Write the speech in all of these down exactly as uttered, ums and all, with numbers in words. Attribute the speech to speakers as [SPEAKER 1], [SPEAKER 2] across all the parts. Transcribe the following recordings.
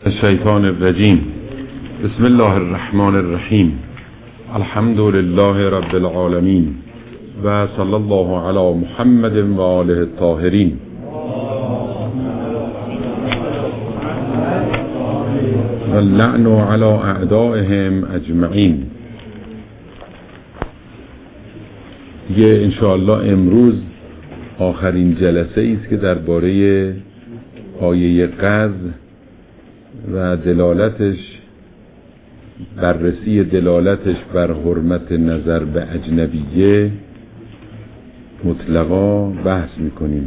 [SPEAKER 1] الشیطان الرجیم. بسم الله الرحمن الرحیم. الحمد لله رب العالمین و صلی الله علی محمد و آله الطاهرین. و اللعن علی اعدائهم اجمعین. دیگه انشاءالله امروز آخرین جلسه ای است که درباره آیه قذف و دلالتش، بررسی دلالتش بر حرمت نظر به اجنبیه مطلقا بحث میکنیم.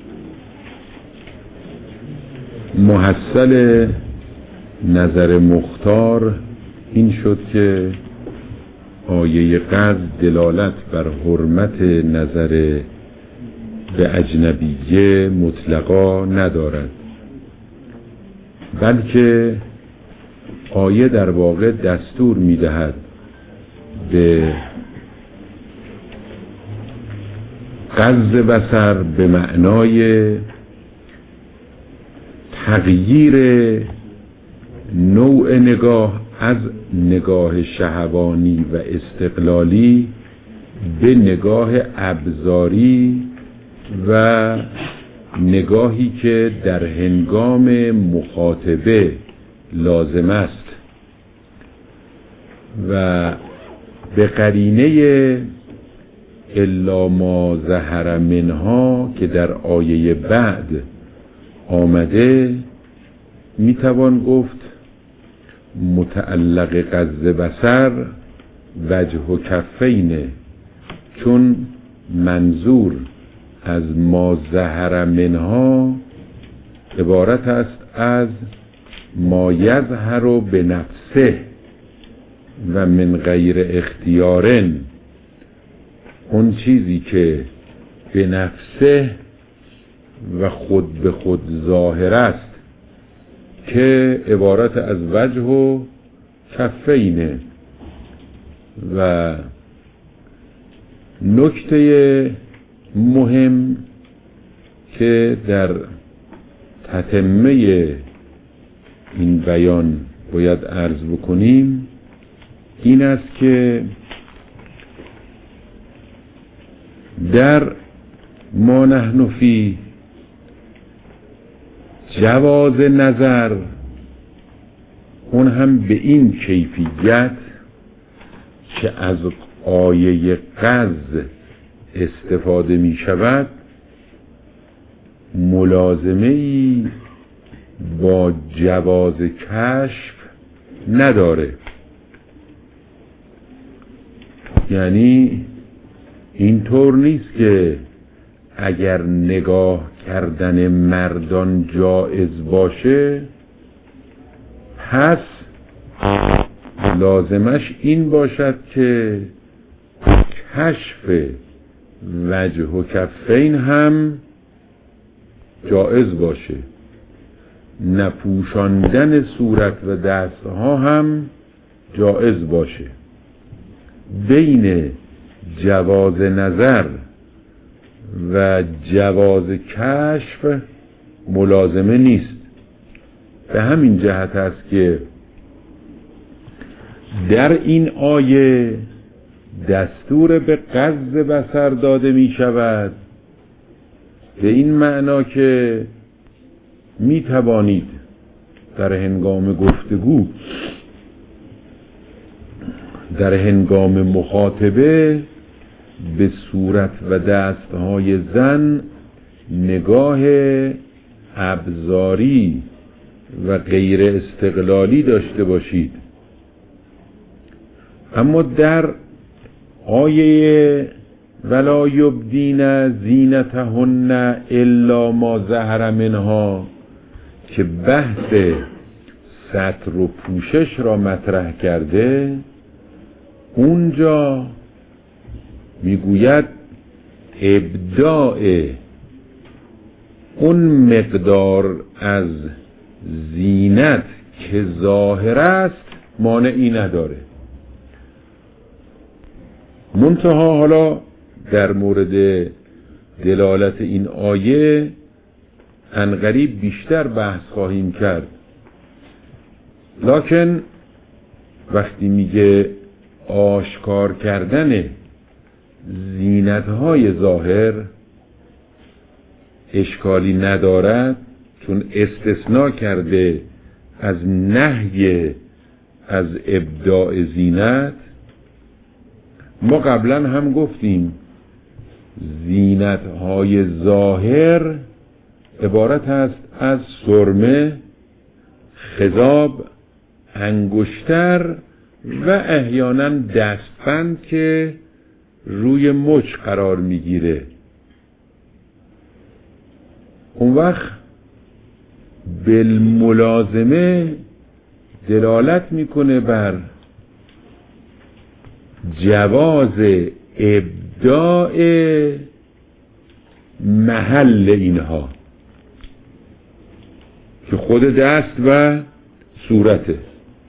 [SPEAKER 1] محصل نظر مختار این شد که آیه قذف دلالت بر حرمت نظر به اجنبیه مطلقا ندارد، بلکه آیه در واقع دستور می‌دهد به غض بصر به معنای تغییر نوع نگاه از نگاه شهوانی و استقلالی به نگاه ابصاری و نگاهی که در هنگام مخاطبه لازم است و به قرینه الا ما ظهر منها که در آیه بعد آمده میتوان گفت متعلق غض بصر وجه و کفینه، چون منظور از ما ظهر منها عبارت است از ما یظهر به نفسه و من غیر اختیارن، اون چیزی که به نفسه و خود به خود ظاهر است که عبارت از وجه و کفینه. و نکته مهم که در تتمه این بیان باید عرض بکنیم این است که در ما نحن فی جواز نظر، اون هم به این کیفیت که از آیه قذف استفاده می شود، ملازمه‌ای با جواز کشف نداره. یعنی اینطور نیست که اگر نگاه کردن مردان جایز باشه پس لازمش این باشد که کشف وجه و کفین هم جایز باشه، نپوشاندن صورت و دستها هم جایز باشه. بین جواز نظر و جواز کشف ملازمه نیست. به همین جهت است که در این آیه دستور به غض بصر داده می شود، به این معنا که می توانید در هنگام گفتگو، در هنگام مخاطبه به صورت و دستهای زن نگاه ابصاری و غیر استقلالی داشته باشید. اما در آیه ولا یبدین زینتهن الا ما ظهر منها که بحث ستر و پوشش را مطرح کرده، اونجا میگوید ابداع اون مقدار از زینت که ظاهر است مانعی نداره. منتها حالا در مورد دلالت این آیه عنقریب بیشتر بحث خواهیم کرد لکن وقتی میگه آشکار کردن زینتهای ظاهر اشکالی ندارد، چون استثناء کرده از نهی از ابداع زینت. ما قبلا هم گفتیم زینتهای ظاهر عبارت است از سرمه، خضاب، انگشتر و احیانا دستبند که روی مچ قرار میگیره. اون وقت بالملازمه دلالت میکنه بر جواز ابداع محل اینها که خود دست و صورته.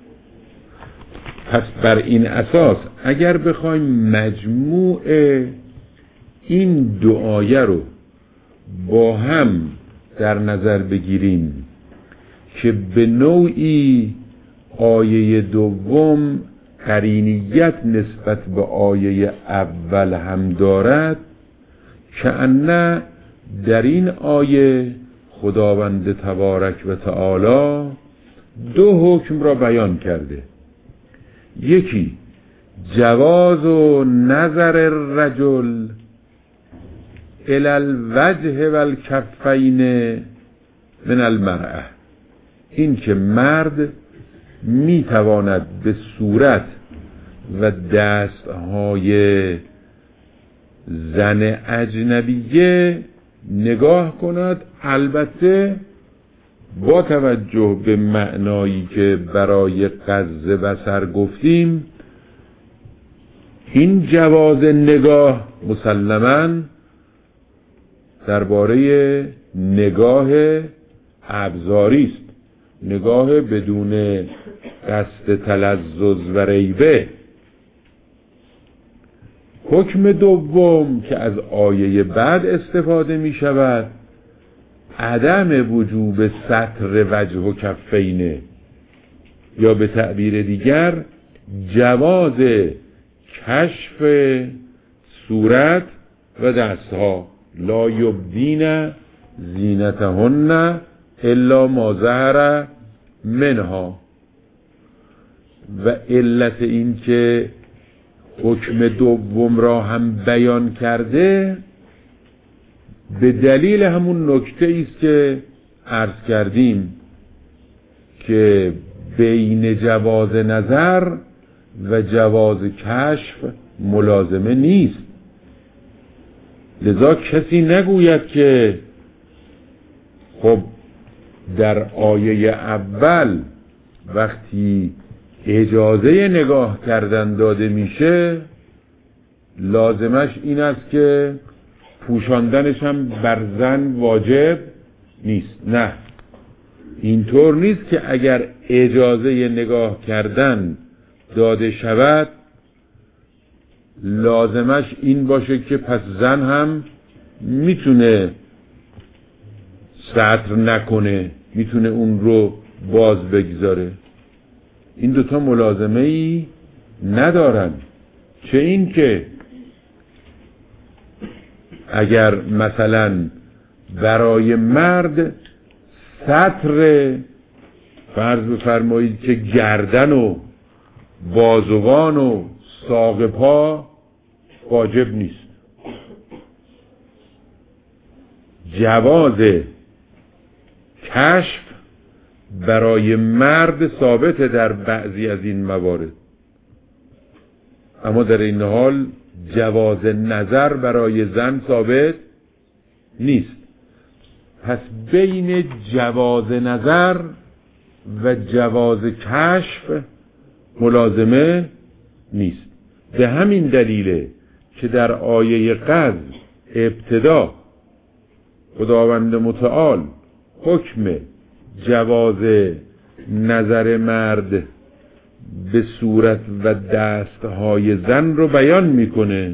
[SPEAKER 1] پس بر این اساس اگر بخوایم مجموع این دو آیه رو با هم در نظر بگیریم که به نوعی آیه دوم قرینیت نسبت به آیه اول هم دارد، کأنه در این آیه خداوند تبارک و تعالی دو حکم را بیان کرده. یکی جواز و نظر الرجل الی الوجه و الکفین من المرأة، این که مرد میتواند به صورت و دستهای زن اجنبیه نگاه کند، البته با توجه به معنایی که برای غض بصر گفتیم. این جواز نگاه مسلماً درباره نگاه ابصاری است، نگاه بدون قصد تلذذ و ریبه. حکم دوم که از آیه بعد استفاده می شود عدم وجوب ستر وجه و کفینه، یا به تعبیر دیگر جواز کشف صورت و دستها. لا یبدین زینتهن الا ما ظهر منها. و علت این که حکم دوم را هم بیان کرده به دلیل همون نکته است که عرض کردیم که بین جواز نظر و جواز کشف ملازمه نیست. لذا کسی نگوید که خب در آیه اول وقتی اجازه نگاه کردن داده میشه لازمش این است که پوشاندنش هم بر زن واجب نیست. نه، اینطور نیست که اگر اجازه نگاه کردن داده شود لازمش این باشه که پس زن هم میتونه ستر نکنه، میتونه اون رو باز بگذاره. این دوتا ملازمه ای ندارن. چه این که اگر مثلا برای مرد ستر فرض بفرمایید که گردن و بازوان و ساق پا واجب نیست، جواز کشف برای مرد ثابت در بعضی از این موارد، اما در این حال جواز نظر برای زن ثابت نیست. پس بین جواز نظر و جواز کشف ملازمه نیست. به همین دلیله که در آیه قذف ابتدا خداوند متعال حکم جواز نظر مرد به صورت و دستهای زن رو بیان میکنه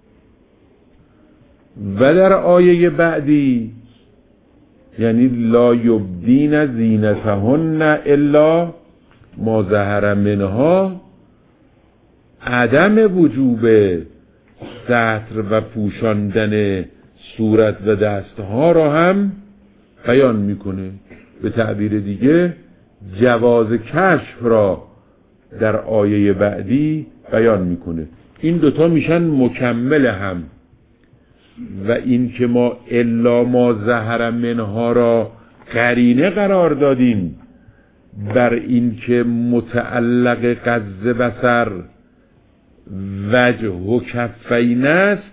[SPEAKER 1] و در آیه بعدی یعنی لا یبدین زینتهن الا ما ظهر منها عدم وجوب ستر و پوشاندن صورت و دستها را هم بیان میکنه. به تعبیر دیگه جواز کشف را در آیه بعدی بیان میکنه. این دوتا میشن مکمل هم. و این که ما الا ما ظهر منها را قرینه قرار دادیم بر این که متعلق غض بصر وجه و کفین است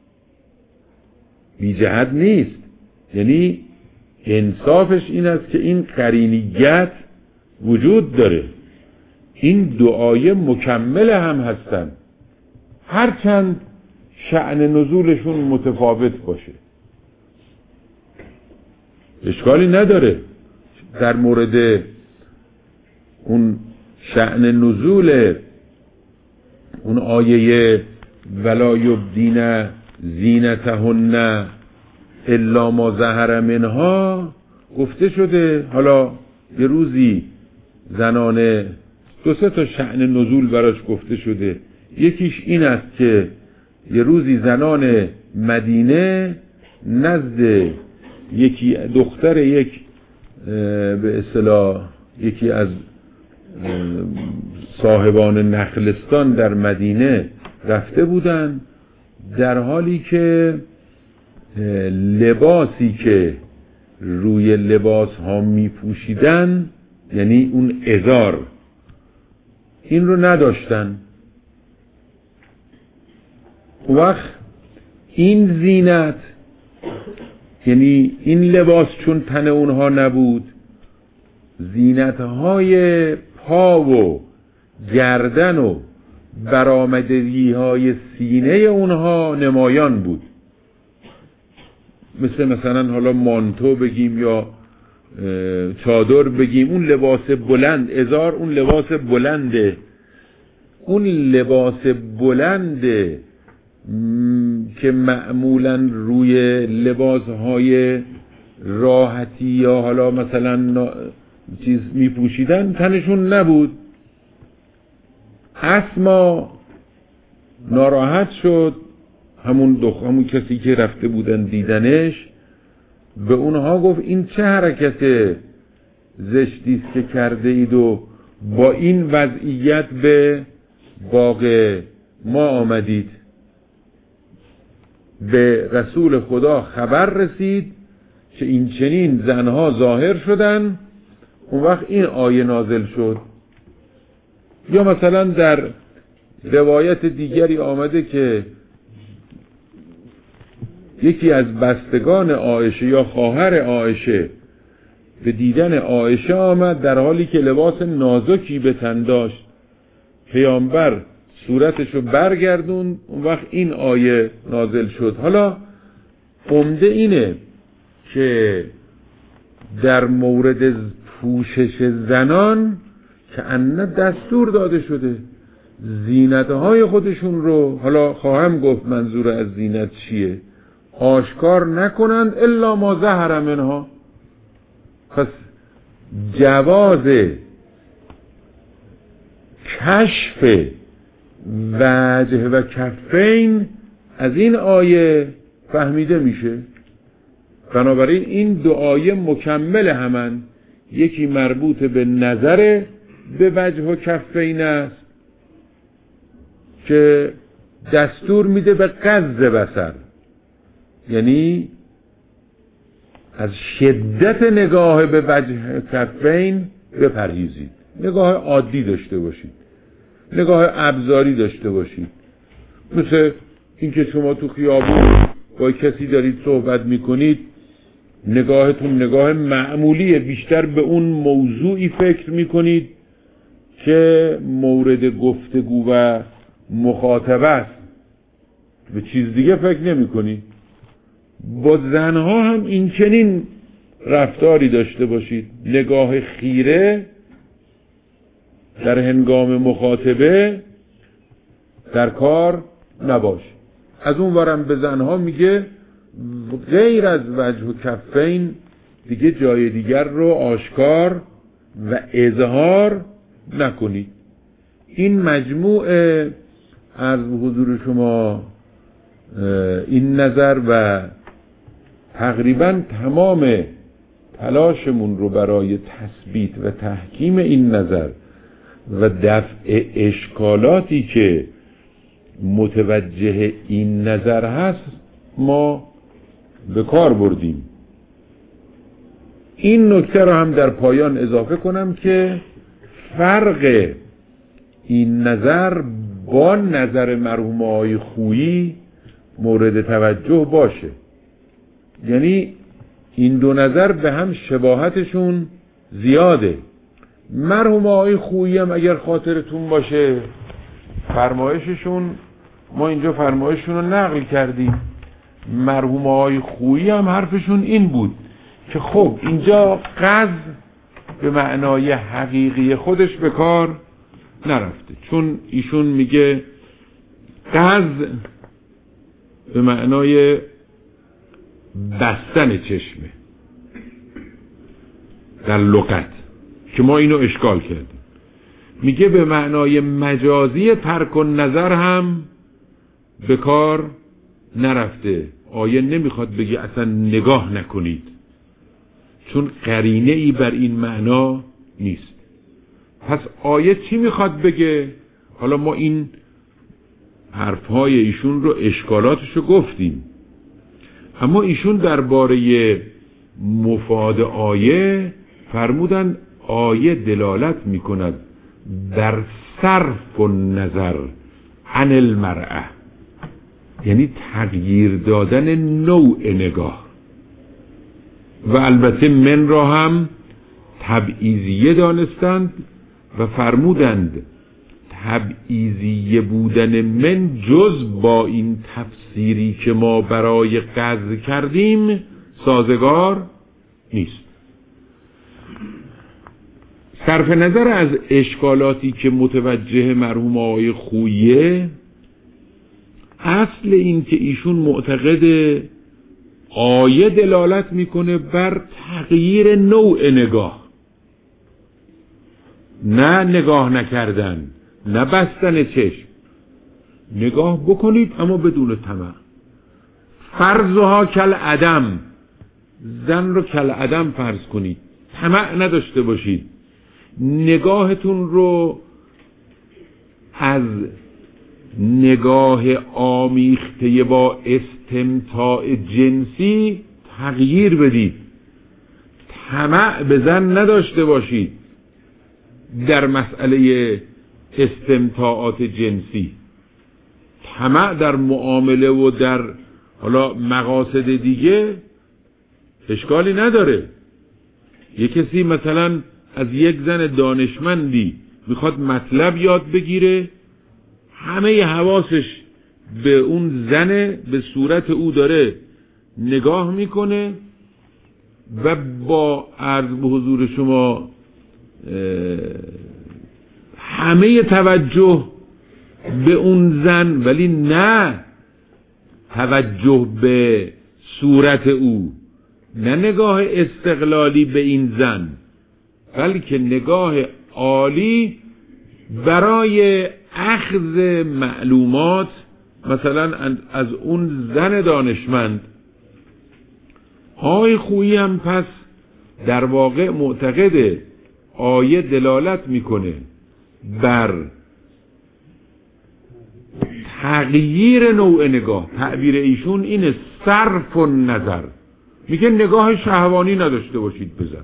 [SPEAKER 1] بی جهت نیست. یعنی انصافش این است که این قرینیت وجود داره. این دو آیه مکمل هم هستن، هرچند شأن نزولشون متفاوت باشه اشکالی نداره. در مورد اون شأن نزول اون آیه ولا یبدین زینتهن الا ما ظهر منها گفته شده. حالا یه روزی زنان دو سه تا شأن نزول براش گفته شده. یکیش این است که یه روزی زنان مدینه نزد یکی دختر یک به اصطلاح یکی از صاحبان نخلستان در مدینه رفته بودن، در حالی که لباسی که روی لباس ها می پوشیدن، یعنی اون ازار، این رو نداشتن. وقت این زینت، یعنی این لباس چون تن اونها نبود، زینتهای پا و گردن و برآمدگی های سینه اونها نمایان بود. مثل مثلا حالا مانتو بگیم یا چادر بگیم، اون لباس بلند، ازار اون لباس بلنده. اون لباس بلنده که معمولا روی لباسهای راحتی یا حالا مثلا چیز می پوشیدن تنشون نبود. اسما ناراحت شد، همون دخ همون کسی که رفته بودن دیدنش، به اونها گفت این چه حرکت زشتی است که کرده اید و با این وضعیت به باغ ما آمدید. به رسول خدا خبر رسید که این چنین زنها ظاهر شدن. اون وقت این آیه نازل شد. یا مثلا در روایت دیگری آمده که یکی از بستگان عایشه یا خواهر عایشه به دیدن عایشه آمد در حالی که لباس نازکی به تن داشت. پیامبر صورتشو برگردون، اون وقت این آیه نازل شد. حالا عمده اینه که در مورد پوشش زنان که انه دستور داده شده زینتهای خودشون رو، حالا خواهم گفت منظور از زینت چیه، آشکار نکنند الا ما ظهر منها. پس جواز کشف وجه و کفین از این آیه فهمیده میشه. بنابراین این دو آیه مکمل همن. یکی مربوط به نظر به وجه و کفین است که دستور میده به غض بصر، یعنی از شدت نگاه به وجه کفین بپرهیزید، نگاه عادی داشته باشید، نگاه ابزاری داشته باشید. مثل اینکه شما تو خیابون با کسی دارید صحبت میکنید، نگاهتون نگاه معمولیه، بیشتر به اون موضوعی فکر میکنید که مورد گفتگو و مخاطبه است، به چیز دیگه فکر نمیکنید. با زنها هم این چنین رفتاری داشته باشید، نگاه خیره در هنگام مخاطبه در کار نباش. از اون ورم به زنها میگه غیر از وجه و کفین دیگه جای دیگر رو آشکار و اظهار نکنید. این مجموع عرض به حضور شما این نظر و تقریبا تمام تلاشمون رو برای تثبیت و تحکیم این نظر و دفع اشکالاتی که متوجه این نظر هست ما به کار بردیم. این نکته رو هم در پایان اضافه کنم که فرق این نظر با نظر مرحوم آقای خویی مورد توجه باشه. یعنی این دو نظر به هم شباهتشون زیاده. مرحوم آقای خویی هم اگر خاطرتون باشه فرمایششون، ما اینجا فرمایششون رو نقل کردیم، مرحوم آقای خویی هم حرفشون این بود که خب اینجا قذف به معنای حقیقی خودش به کار نرفته، چون ایشون میگه قذف به معنای بستن چشمه در لغت که ما اینو اشکال کردیم. میگه به معنای مجازی ترک النظر هم به کار نرفته. آیه نمیخواد بگه اصلا نگاه نکنید، چون قرینه ای بر این معنا نیست. پس آیه چی میخواد بگه؟ حالا ما این حرفهای ایشون رو، اشکالاتش رو گفتیم، اما ایشون درباره مفاد آیه فرمودن آیه دلالت میکند در صرف النظر عن المرأة، یعنی تغییر دادن نوع نگاه. و البته من را هم تبعیضیه دانستند و فرمودند تبعیضیه بودن من جز با این تفسیری که ما برای قذف کردیم سازگار نیست. صرف نظر از اشکالاتی که متوجه مرحوم آقای خوییه، اصل این که ایشون معتقد آیه دلالت میکنه بر تغییر نوع نگاه، نه نگاه نکردن، نه بستن چشم. نگاه بکنید اما بدون طمع. فرضها کل عدم، زن رو کل عدم فرض کنید، طمع نداشته باشید. نگاهتون رو از نگاه آمیخته با استمتاع جنسی تغییر بدید. طمع به زن نداشته باشید در مسئله استمتاعات جنسی. طمع در معامله و در حالا مقاصد دیگه اشکالی نداره. یک کسی مثلا از یک زن دانشمندی میخواد مطلب یاد بگیره، همه حواسش به اون زنه، به صورت او داره نگاه میکنه و با عرض به حضور شما همه توجه به اون زن، ولی نه توجه به صورت او، نه نگاه استقلالی به این زن، بلکه نگاه عالی برای اخذ معلومات مثلا از اون زن دانشمند. آقای خویی هم پس در واقع معتقد آیه دلالت میکنه بر تغییر نوع نگاه. تعبیر ایشون اینه صرف النظر، میگه نگاه شهوانی نداشته باشید بزن.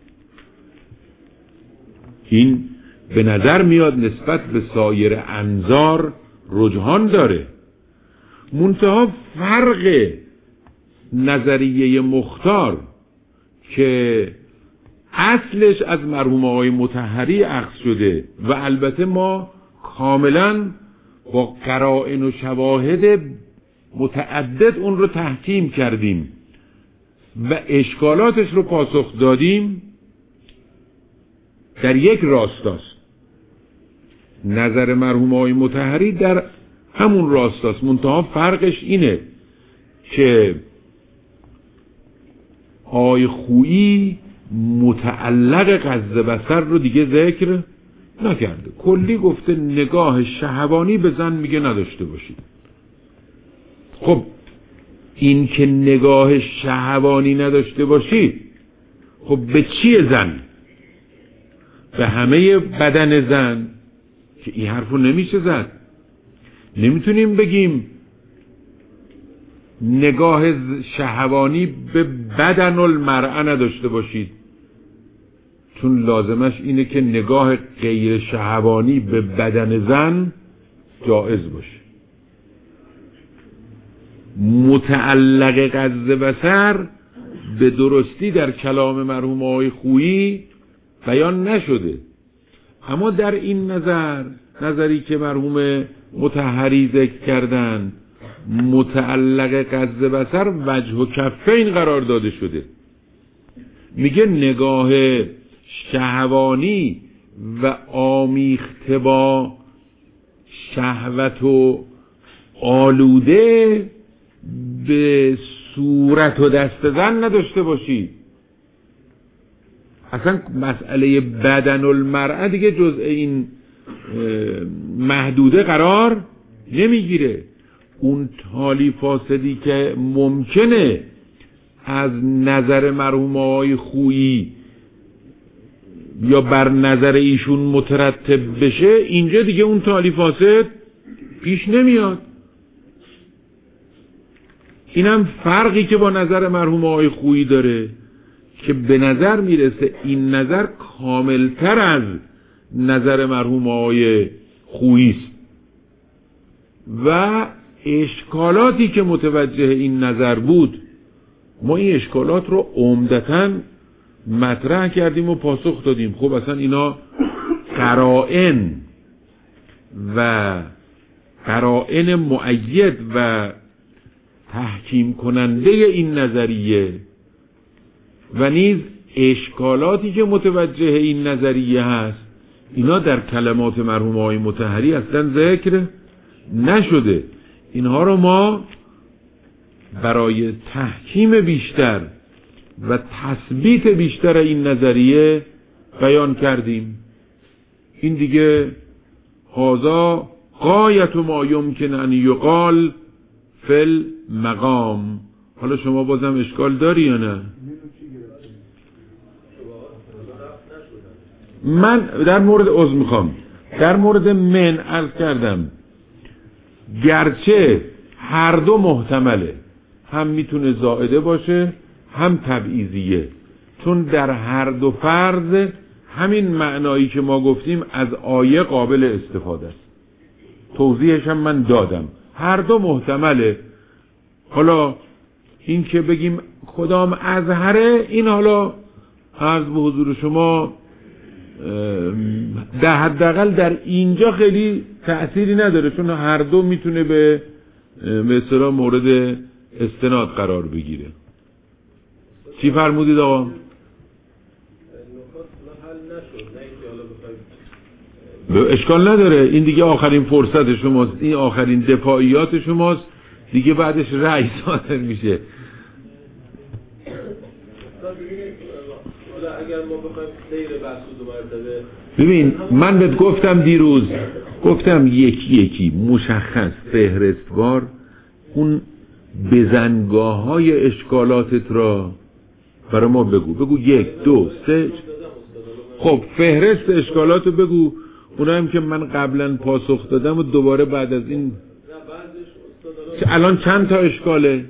[SPEAKER 1] این به نظر میاد نسبت به سایر انظار رجحان داره. منتها فرق نظریه مختار که اصلش از مرحوم آقای مطهری اخذ شده و البته ما کاملا با قرائن و شواهد متعدد اون رو تحکیم کردیم و اشکالاتش رو پاسخ دادیم، در یک راستاست. نظر مرحوم آقای مطهری در همون راستاست، منتها فرقش اینه که آقای خویی متعلق قصد بصر رو دیگه ذکر نکرده. کلی گفته نگاه شهوانی به زن میگه نداشته باشید. خب این که نگاه شهوانی نداشته باشید، خب به چیه زن؟ به همه بدن زن؟ که این حرفو نمیشه زد. نمیتونیم بگیم نگاه شهوانی به بدن المرأه نداشته باشید، چون لازمش اینه که نگاه غیر شهوانی به بدن زن جائز باشه. متعلق غض بصر به درستی در کلام مرحوم آقای خویی بیان نشده، اما در این نظر، نظری که مرحوم مطهری ذکر کردن، متعلق غض بصر وجه و کفین قرار داده شده. میگه نگاه شهوانی و آمیخته با شهوت و آلوده به صورت و دست زن نداشته باشید. اصلا مسئله بدن المرأه دیگه جزء این محدوده قرار نمیگیره. اون تالی فاسدی که ممکنه از نظر مرحوم آقای خویی یا بر نظر ایشون مترتب بشه، اینجا دیگه اون تالی فاسد پیش نمیاد. اینم فرقی که با نظر مرحوم آقای خویی داره که به نظر میرسه این نظر کاملتر از نظر مرحوم آقای خویی است و اشکالاتی که متوجه این نظر بود، ما این اشکالات رو عمدتاً مطرح کردیم و پاسخ دادیم. خب اصلا اینا قرائن و قرائن مؤید و تحکیم کننده این نظریه و نیز اشکالاتی که متوجه این نظریه هست، اینا در کلمات مرحوم آقای مطهری اصلا ذکر نشده. اینها رو ما برای تحکیم بیشتر و تثبیت بیشتر این نظریه بیان کردیم. این دیگه هذا غایت ما یمکن ان یقال فی المقام. حالا شما بازم اشکال داری یا نه؟ من در مورد عضو میخوام در مورد من عرض کردم گرچه هر دو محتمله، هم میتونه زائده باشه هم تبعیضیه، چون در هر دو فرض همین معنایی که ما گفتیم از آیه قابل استفاده است. توضیحش هم من دادم، هر دو محتمله. حالا این که بگیم کدام اظهره، این حالا عرض به حضور شما در حداقل در اینجا خیلی تأثیری نداره، چون هر دو میتونه به به اصطلاح مورد استناد قرار بگیره. چی فرمودید آقا؟ به اشکال نداره، این دیگه آخرین فرصت شماست، این آخرین دفاعیات شماست دیگه، بعدش رأی صادر میشه. اگر ما بخوایم سیر بحث دو مرتبه، ببین من بهت گفتم دیروز، گفتم یکی یکی مشخص فهرستوار اون بزنگاه های اشکالاتت را برای ما بگو. بگو یک دو سه. خب فهرست اشکالات رو بگو، اونایی هم که من قبلا پاسخ دادم و دوباره بعد از این. الان چند تا اشکاله؟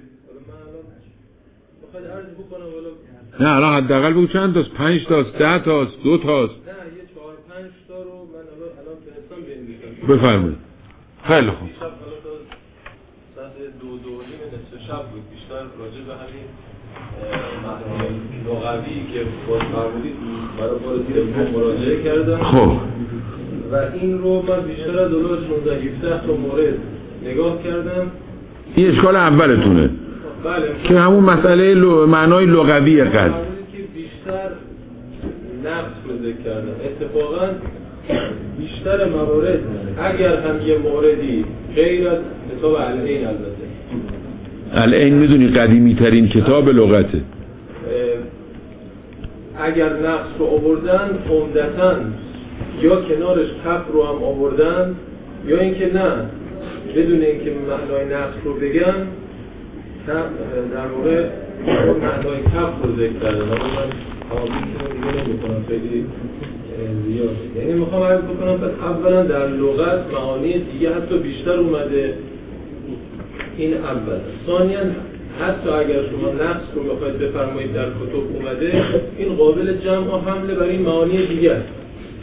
[SPEAKER 1] نه الان حداقل بگو چند تاست؟ پنج تاست؟ ده تاست؟ دو تاست؟ نه یه چهار پنج تا رو من الان فرستم بنویسم. بفرمایید. خیلی خوب. شب حالا تا ساعت دو دو نیم نصف شب بود، بیشتر راجع به همین معنای لغوی که باز فرمودید برای بار دیگه مراجعه کردم. خب و این رو من بیشتر از دولت شانزده هفده تا مورد نگاه کردم. این اشکال اولتونه. بله. که همون مسئله لو... معنای لغوی قلب که بیشتر نقص رو ذکر کردن. اتفاقا بیشتر موارد اگر هم یه موردی غیر از کتاب العین، البته العین میدونی قدیمی ترین کتاب لغته، اگر نقص رو آوردن عمدتاً
[SPEAKER 2] یا کنارش کف رو هم آوردن یا اینکه نه بدون اینکه معنای نقص رو بگن در واقع معنای کف رو ذکر کردن. من تعابیر دیگه نمی‌کنم خیلی زیاد، یعنی میخوام عرض بکنم پس اولا در لغت معانی دیگه حتی بیشتر اومده، این اول. ثانیاً حتی اگر شما نقص رو بخواید بفرمایید در کتب اومده، این قابل جمع و حمله برای این معانی دیگه است.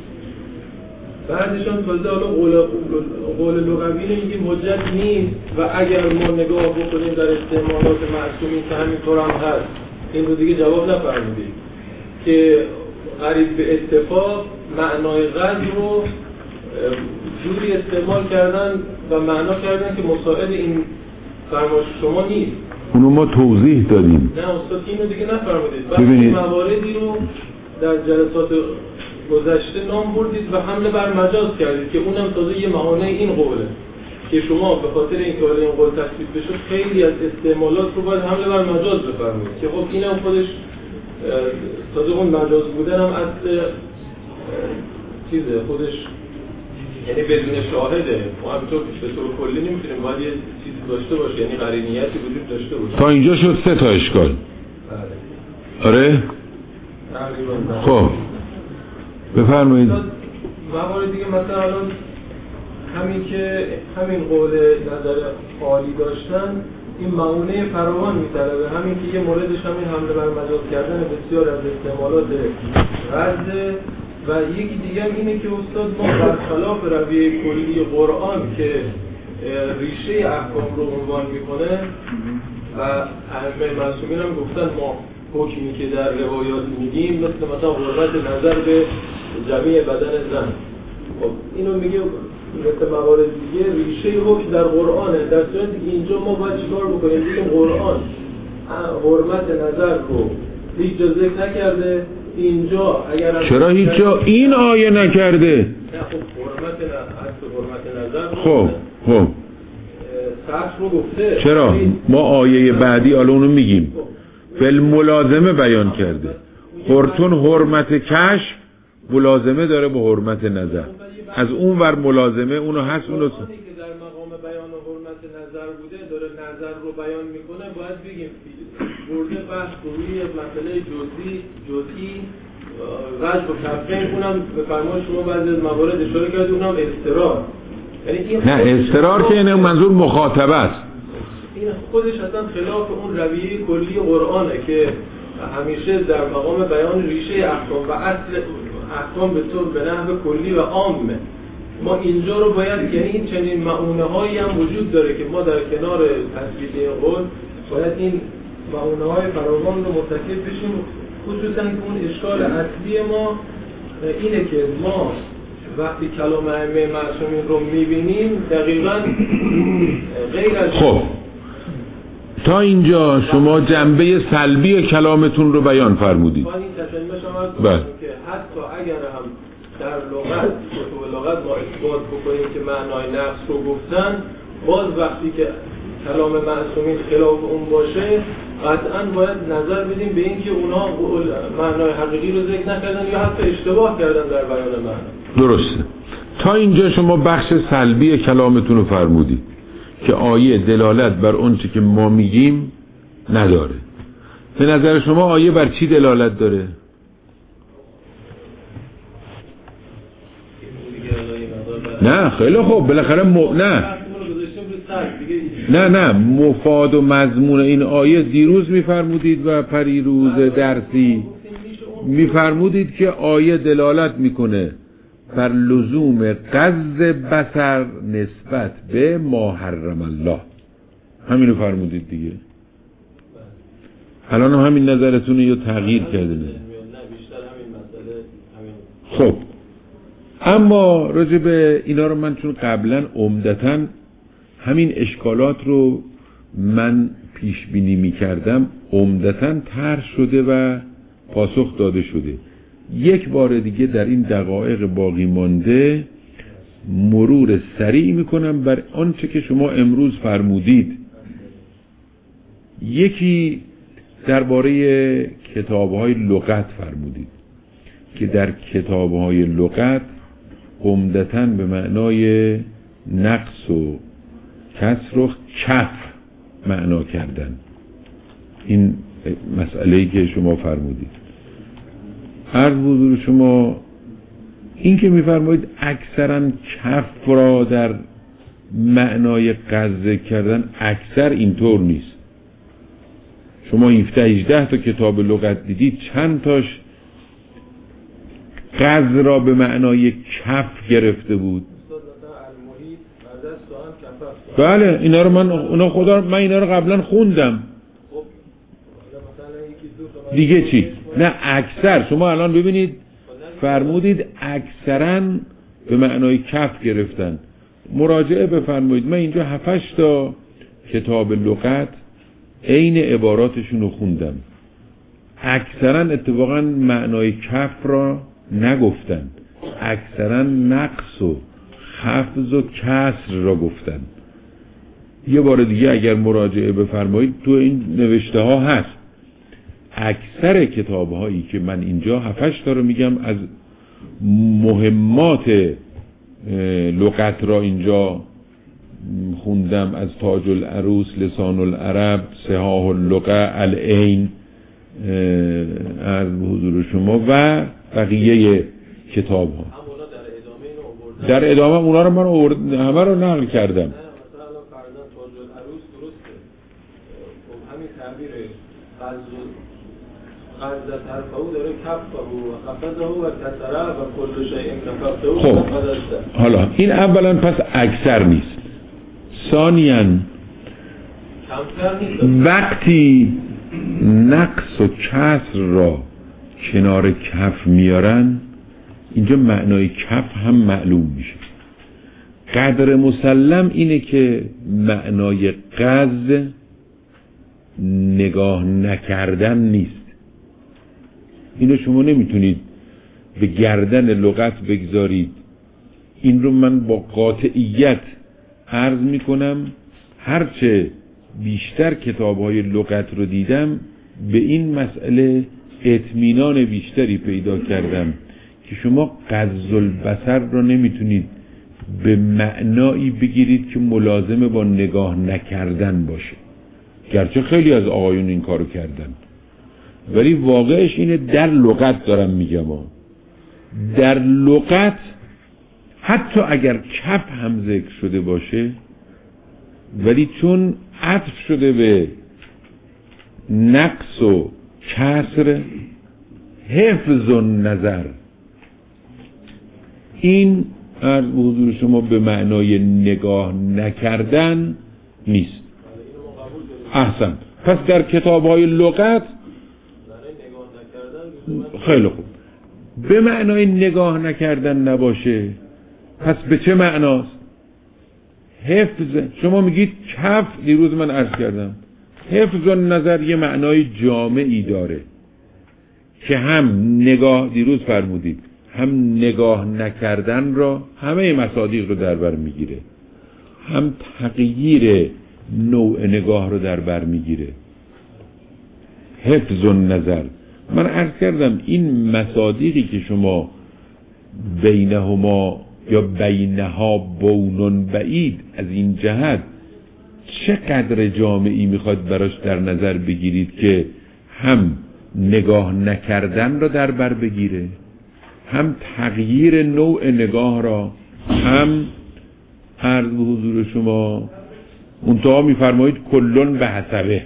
[SPEAKER 2] بعدشان تازه حالا قول لغوی میگیم حجت نیست و اگر ما نگاه بکنیم در استعمالات معصومین که همینطور هم هست، این رو دیگه جواب نفرمودید که قریب به اتفاق معنای غضب رو جوری استعمال کردن و معنا کردن که مساعد این فرمایش شما نیست.
[SPEAKER 1] اونو ما توضیح دادیم.
[SPEAKER 2] نه استاد اینو دیگه نفرمودید. بعد این مواردی رو در جلسات گذشته نام بردید و حمله بر مجاز کردید که اونم تازه یه معانی این قوله که شما به خاطر اینکه حالا این قول تصویب بشه خیلی از استعمالات رو باید حمله بر مجاز بفرمایید که خب اینم خودش تازه اون مجاز بودن هم اصل چیزه خودش، یعنی بدون شاهده. ما همینطور به طور کلی نمیتونیم، باید یه چیزی داشته باشه، یعنی قرینیتی وجود داشته باشه.
[SPEAKER 1] تا اینجا شد سه تا اشکال.
[SPEAKER 2] بله.
[SPEAKER 1] آره؟ خب بفرمایید.
[SPEAKER 2] موارد دیگه مثلا الان همین که همین قول نظر عالی داشتن این معونه فراوان میطلبه، همین که یه موردش همین حمله بر مجاز کردن بسیار از استعمالات غزه و یکی دیگه اینه که استاد ما برخلاف رویه کلی قرآن که ریشه احکام رو عنوان میکنه و ائمه معصومین هم گفتن ما حکمی که در روایات میگیم مثل مثلا حرمت نظر به جمیع بدن زن، خب اینو میگه مثل موارد دیگه ریشه حکم در قرآنه، در صورتی که اینجا ما باید چیکار بکنیم؟ بگیم قرآن حرمت نظر رو هیچ جا ذکر نکرده، اینجا اگر
[SPEAKER 1] چرا هیچ جا این آیه نکرده؟
[SPEAKER 2] نه خب حرمت نظر حرمت نظر
[SPEAKER 1] خب خب
[SPEAKER 2] سخت رو گفته.
[SPEAKER 1] چرا؟ ما آیه بعدی حالا اونو میگیم بالملازمه بیان کرده. قرتون حرمت کشف ملازمه داره به حرمت نظر، از اون ور ملازمه اونو هست اونو
[SPEAKER 2] که در مقام بیان و حرمت نظر بوده داره نظر رو بیان میکنه، باید بگیم برده بحث روی مسئله جزئی جزئی غضب و کفین، اونم به فرمان شما بعضی از موارد اشاره کردید، اونم استرار، یعنی این
[SPEAKER 1] نه استرار که اینه منظور مخاطبه است،
[SPEAKER 2] این خودش اصلا خلاف اون رویه کلی قرآنه که همیشه در مقام بیان ریشه احکام و اصل احکام به طور به نحو کلی و عامه. ما اینجا رو باید، یعنی این چنین معونه هایی هم وجود داره که ما در کنار تثبیت این قول باید این معونه های فراوان رو مرتکب بشیم، خصوصا که اون اشکال اصلی ما اینه که ما وقتی کلام ائمه معصومین رو میبینیم دقیقاً غیر از
[SPEAKER 1] خب تا اینجا شما جنبه سلبی کلامتون رو بیان فرمودید.
[SPEAKER 2] من این تشنیمش هم هست
[SPEAKER 1] بله.
[SPEAKER 2] که حتی اگر هم در لغت کتب لغت ما اثبات بکنیم که معنای نقص رو گفتن، باز وقتی که کلام معصومین خلاف اون باشه قطعاً باید نظر بدیم به این که اونا معنای حقیقی رو ذکر نکردن یا حتی اشتباه کردن در بیان معنی.
[SPEAKER 1] درسته. تا اینجا شما بخش سلبی کلامتون رو فرمودید که آیه دلالت بر اونچه که ما میگیم نداره. به نظر شما آیه بر چی دلالت داره؟ نه خیلی خوب بالاخره م... نه نه نه مفاد و مضمون این آیه دیروز میفرمودید و پریروز درسی میفرمودید که آیه دلالت میکنه بر لزوم غض بصر نسبت به ما حرم الله. همینو فرمودید دیگه. الان هم همین نظرتون رو تغییر کرده نه؟ خب اما راجع به اینا رو من چون قبلا عمدتاً همین اشکالات رو من پیش بینی می کردم عمدتاً طرح شده و پاسخ داده شده. یک بار دیگه در این دقایق باقی مانده مرور سریع میکنم بر آنچه که شما امروز فرمودید. یکی درباره کتاب‌های لغت فرمودید که در کتاب‌های لغت عمدتاً به معنای نقص و کسر و کف معنا کردن. این مسئله‌ای که شما فرمودید. عرض حضور شما این که میفرمایید اکثرا کف را در معنای قذف کردن، اکثر اینطور نیست. شما هفده هجده تا کتاب لغت دیدید، چند تاش قذف را به معنای کف گرفته بود. بله اینا رو من اونا خدا من اینا رو قبلا خوندم. دیگه چی؟ نه اکثر. شما الان ببینید فرمودید اکثرا به معنای کف گرفتن. مراجعه بفرمایید. من اینجا هفتش تا کتاب لغت عین عباراتشون رو خوندم. اکثرا اتفاقا معنای کف را نگفتن، اکثرا نقص و خفض و کسر را گفتن. یه بار دیگه اگر مراجعه بفرمایید تو این نوشته ها هست. اکثر کتاب هایی که من اینجا هفتش تا رو میگم از مهمات لغت را اینجا خوندم، از تاج العروس، لسان العرب، صحاح اللغة، العین، از حضور شما و بقیه کتاب ها. در ادامه اونا رو من همه رو نقل کردم. خب حالا این اولا پس اکثر نیست. ثانیاً وقتی نقص و کسر را کنار کف میارن، اینجا معنای کف هم معلوم میشه. قدر مسلم اینه که معنای قذف نگاه نکردن نیست. اینو شما نمیتونید به گردن لغت بگذارید. این رو من با قاطعیت عرض میکنم. هرچه بیشتر کتاب‌های لغت رو دیدم به این مسئله اطمینان بیشتری پیدا کردم که شما غض البصر رو نمیتونید به معنایی بگیرید که ملازم با نگاه نکردن باشه. گرچه خیلی از آقایون این کارو کردن، ولی واقعش اینه در لغت دارم میگم. در لغت حتی اگر کف هم ذکر شده باشه، ولی چون عطف شده به نقص و کسر، حفظ و نظر، این عرض به حضور شما به معنای نگاه نکردن نیست. احسن. پس در کتاب‌های لغت خیلی خوب به معنای نگاه نکردن نباشه، پس به چه معناست؟ حفظ. شما میگید کف، دیروز من عرض کردم حفظ و نظر یه معنای جامعی داره که هم نگاه، دیروز فرمودید، هم نگاه نکردن را، همه مصادیق رو در بر میگیره، هم تغییر نوع نگاه رو در بر میگیره. حفظ و نظر. من عرض کردم این مصادیقی که شما بینهما یا بینها بونون بعید، از این جهت چقدر جامعی میخواد براش در نظر بگیرید که هم نگاه نکردن را در بر بگیره، هم تغییر نوع نگاه را، هم عرض به حضور شما منتها میفرمایید کلون به حسبه،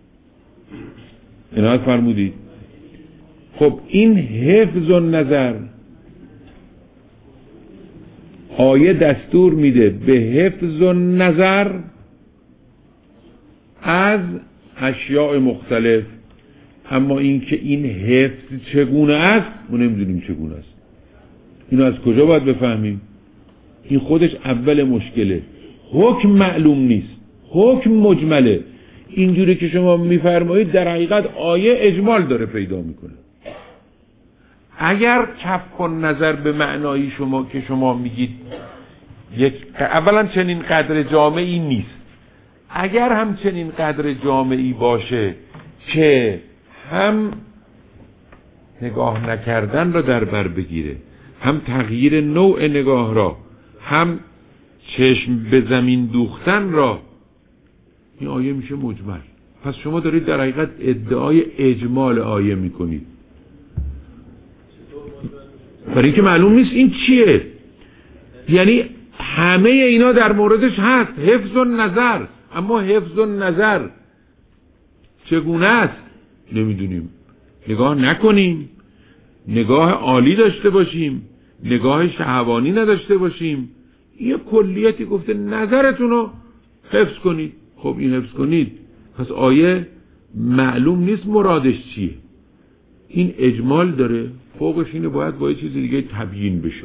[SPEAKER 1] اینا فرمودید. خب این حفظ و نظر، آیه دستور میده به حفظ و نظر از اشیاء مختلف، اما این که این حفظ چگونه است ما نمیدونیم چگونه است. اینو از کجا باید بفهمیم؟ این خودش اول مشکله. حکم معلوم نیست، حکم مجمله. اینجوری که شما میفرمایید در حقیقت آیه اجمال داره پیدا میکنه. اگر کف نظر به معنایی شما که شما میگید یک، اولا چنین قدر جامعی نیست. اگر هم چنین قدر جامعی باشه که هم نگاه نکردن را در بر بگیره، هم تغییر نوع نگاه را، هم چشم به زمین دوختن را، این آیه میشه مجمل. پس شما دارید در حقیقت ادعای اجمال آیه میکنید، برای اینکه معلوم نیست این چیه. یعنی همه اینا در موردش هست، حفظ النظر، اما حفظ النظر چگونه است نمیدونیم. نگاه نکنیم، نگاه عالی داشته باشیم، نگاه شهوانی نداشته باشیم. یه کلیتی گفته نظرتون رو حفظ کنید. خب این حفظ کنید، پس آیه معلوم نیست مرادش چیه. این اجمال داره، فوقش اینه باید با یه چیز دیگه تبیین بشه.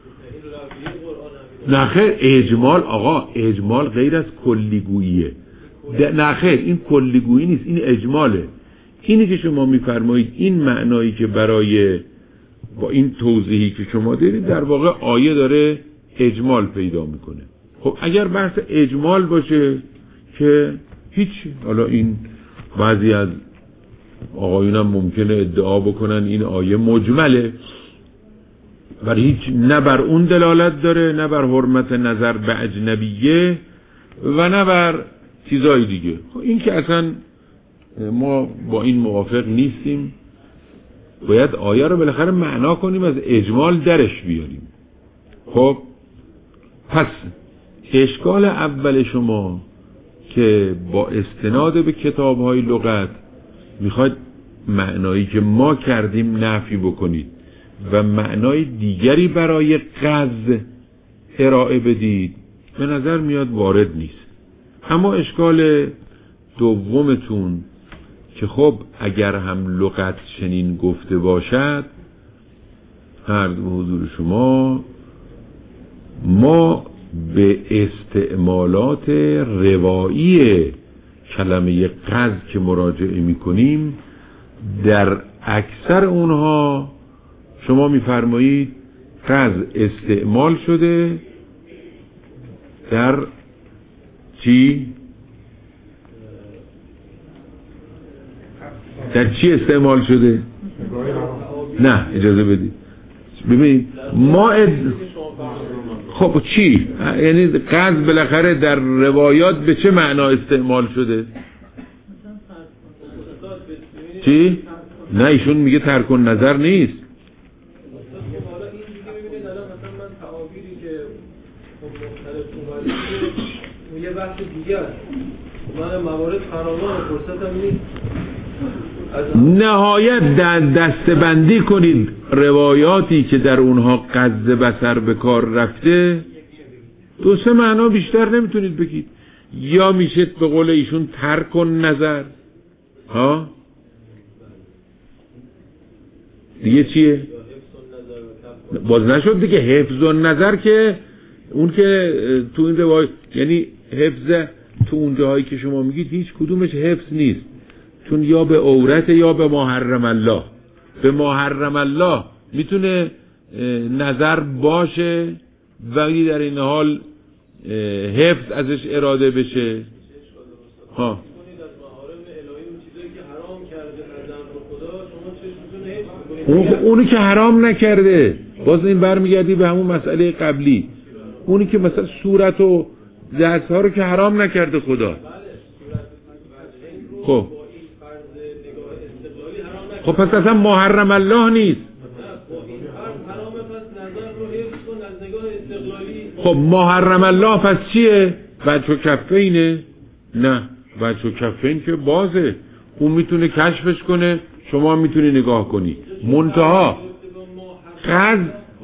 [SPEAKER 1] نخیر اجمال آقا، اجمال غیر از کلیگوییه. نخیر این کلیگویی نیست، این اجماله. اینی که شما میفرمایید این معنایی که برای با این توضیحی که شما دارید در واقع آیه داره اجمال پیدا میکنه. خب اگر بحث اجمال باشه که هیچ، حالا این بعضی از آقایون هم ممکنه ادعا بکنن این آیه مجمله، بر هیچ نه بر اون دلالت داره، نه بر حرمت نظر به اجنبیه و نه بر چیزای دیگه. این که اصلا ما با این موافق نیستیم. باید آیه رو بالاخره معنا کنیم، از اجمال درش بیاریم. خب پس اشکال اول شما که با استناد به کتاب‌های لغت میخواید معنایی که ما کردیم نفی بکنید و معنای دیگری برای قذ ارائه بدید، به نظر میاد وارد نیست. اما اشکال دومتون که خب اگر هم لغت چنین گفته باشد، عرض به حضور شما ما به استعمالات روایی کلمه قذ که مراجعه میکنیم، در اکثر اونها شما میفرمایید قذ استعمال شده در چی؟ در چی استعمال شده؟ نه اجازه بدید ببینید ما اد... خب چی؟ یعنی قذ بالاخره در روایات به چه معنا استعمال شده؟ چی؟ نه ایشون میگه ترک نظر نیست.
[SPEAKER 2] یه بحث دیگه است. من موارد فراوان فرصتم نیست.
[SPEAKER 1] نهایت دستبندی کنید روایاتی که در اونها قذ بصر به کار رفته، دو سه معنا بیشتر نمیتونید بگید. یا میشه به قول ایشون ترک نظر، ها دیگه چیه؟ باز نشد دیگه. حفظ النظر که اون که تو این روایت، یعنی حفظ تو اون جاهایی که شما میگید هیچ کدومش حفظ نیست، چون یا به عورت یا به ما حرم الله. به ما حرم الله میتونه نظر باشه ولی در این حال حفظ ازش اراده بشه. ها اون اونی که حرام نکرده، باز این برمیگردی به همون مسئله قبلی. اونی که مثلا صورت و دست ها رو که حرام نکرده خدا. خب خب پس اصلا محرم الله نیست. خب محرم الله پس چیه؟ وجه کفینه؟ نه وجه کفین که بازه، اون میتونه کشفش کنه، شما میتونی نگاه کنی. منتها قذ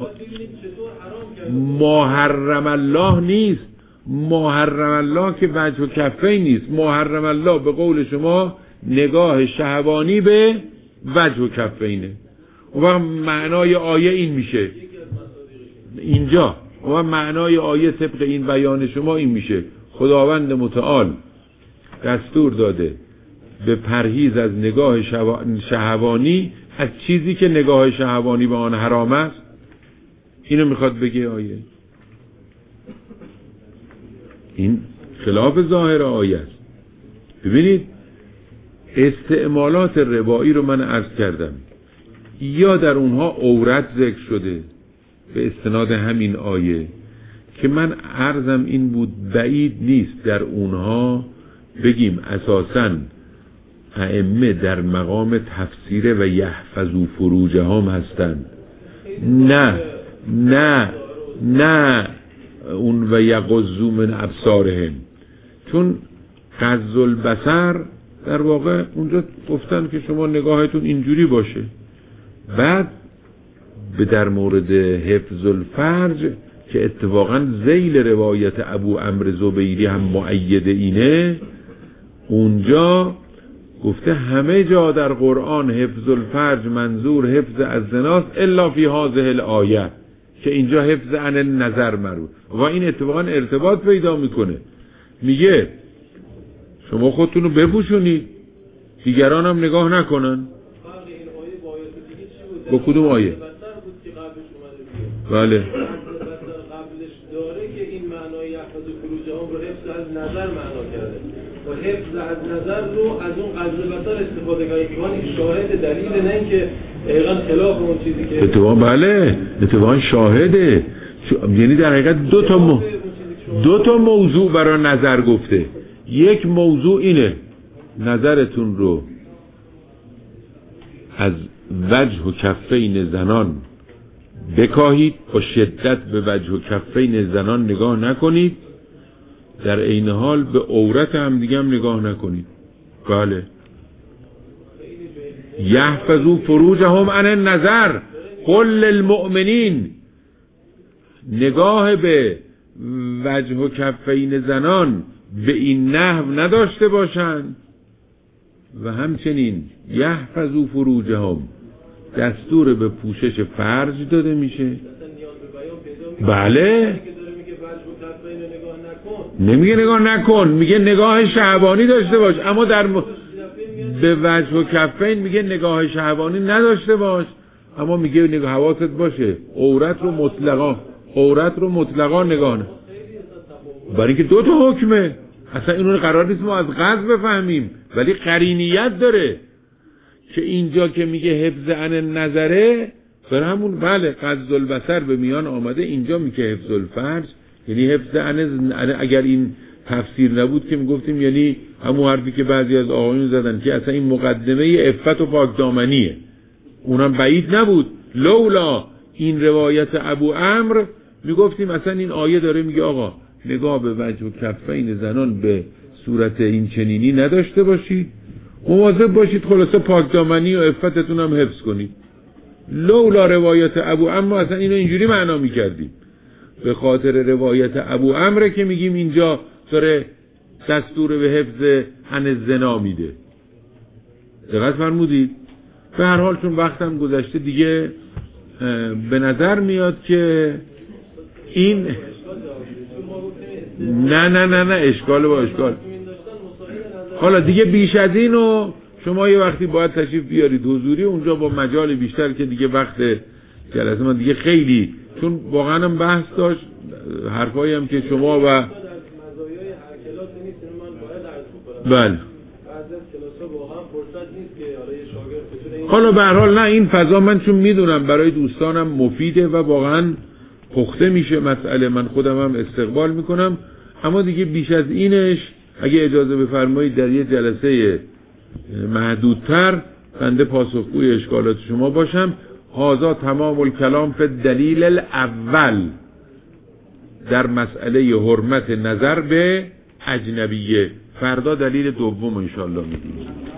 [SPEAKER 1] محرم الله نیست. محرم الله که وجه کفین نیست. محرم الله به قول شما نگاه شهوانی به وجه کفینه. و معنای آیه این میشه اینجا، و معنای آیه طبق این بیان شما این میشه خداوند متعال دستور داده به پرهیز از نگاه شهوانی از چیزی که نگاه شهوانی به آن حرام است. اینو میخواد بگه آیه. این خلاف ظاهر آیه است. ببینید استعمالات روایی رو من عرض کردم، یا در اونها عورت ذکر شده به استناد همین آیه که من عرضم این بود بعید نیست در اونها بگیم اساساً ائمه در مقام تفسیر و یحفظوا فروجهم هستند. نه نه نه اون و یغضوا من ابصارهم، چون غض البصر در واقع اونجا گفتن که شما نگاهتون اینجوری باشه. بعد به در مورد حفظ الفرج که اتفاقا ذیل روایت ابو عمرو زبیری هم مؤید اینه، اونجا گفته همه جا در قرآن حفظ الفرج منظور حفظ از زناست الا فی هذه الآیه، که اینجا حفظ عن النظر مربوط و این اتفاقا ارتباط پیدا میکنه. میگه شما خودتون رو بپوشونید دیگران هم نگاه نکنن. با کدوم آیه؟ بله
[SPEAKER 2] قبلش داره که این معنای یحفظ فروجهم رو حفظ از نظر معنا کرده و حفظ از نظر رو از اون غض بصر استفاده کرده که این شاهد دلیل، نه اینکه دقیقاً خلاف اون چیزی که
[SPEAKER 1] اتفاقا بله اتفاقا شاهده. یعنی در حقیقت دو تا مو... دو تا موضوع برای نظر گفته. یک موضوع اینه نظرتون رو از وجه و کفین زنان بکاهید، با شدت به وجه و کفین زنان نگاه نکنید، در عین حال به عورت هم دیگه هم نگاه نکنید. بله یحفظوا فروجهم عن النظر قل للمؤمنین، نگاه به وجه و کفین زنان به این نحو نداشته باشند و همچنین یحفظوا فروجهم دستور به پوشش فرج داده میشه. بله نمیگه نگاه نکن، میگه نگاه شهوانی داشته باش، اما در م... به وجه و کفین میگه نگاه شهوانی نداشته باش، اما میگه نگاه حواست باشه عورت رو مطلقا عورت رو مطلقا نگاه نه. برای اینکه دو تا حکمه، اصلا اینو قرار نیست ما از غض بفهمیم، ولی قرینیت داره که اینجا که میگه حفظ عن النظره برای همون بله غض البصر به میان آمده، اینجا میگه حفظ الفرج یعنی حفظ عن. اگر این تفسیر نبود که میگفتیم یعنی همون حرفی که بعضی از آقایون زدن که اصلا این مقدمه عفت و پاکدامنیه، اونم بعید نبود. لولا این روایت ابو عمرو میگفتیم اصلا این آیه داره میگه آقا نگاه به وجه و کفین زنان به صورت این چنینی نداشته باشید، مواظب باشید خلاصه پاکدامنی و عفتتون هم حفظ کنید. لولا روایت ابو عمرو اصلا اینو اینجوری معنا میکردیم، به خاطر روایت ابو عمرو که میگیم اینجا داره دستور به حفظ عن الزنا میده. دقت فرمودید؟ به هر حال چون وقتم گذشته دیگه به نظر میاد که این نه نه نه نه اشکال با اشکال. حالا دیگه بیش از اینو شما یه وقتی باید تشریف بیارید حضوری اونجا با مجال بیشتر که دیگه وقت جلسه من دیگه خیلی، چون واقعا هم بحث داشت حرفایی هم که شما و بله حالا به هر حال نه این فضا من چون میدونم برای دوستانم مفیده و واقعا پخته میشه مسئله، من خودم هم استقبال میکنم، اما دیگه بیش از اینش اگه اجازه بفرمایید در یه جلسه محدودتر بنده پاسخگوی اشکالات شما باشم. هذا تمام الکلام فی الدلیل الاول در مسئله حرمت نظر به اجنبیه. فردا دلیل دوم انشاءالله میگیم.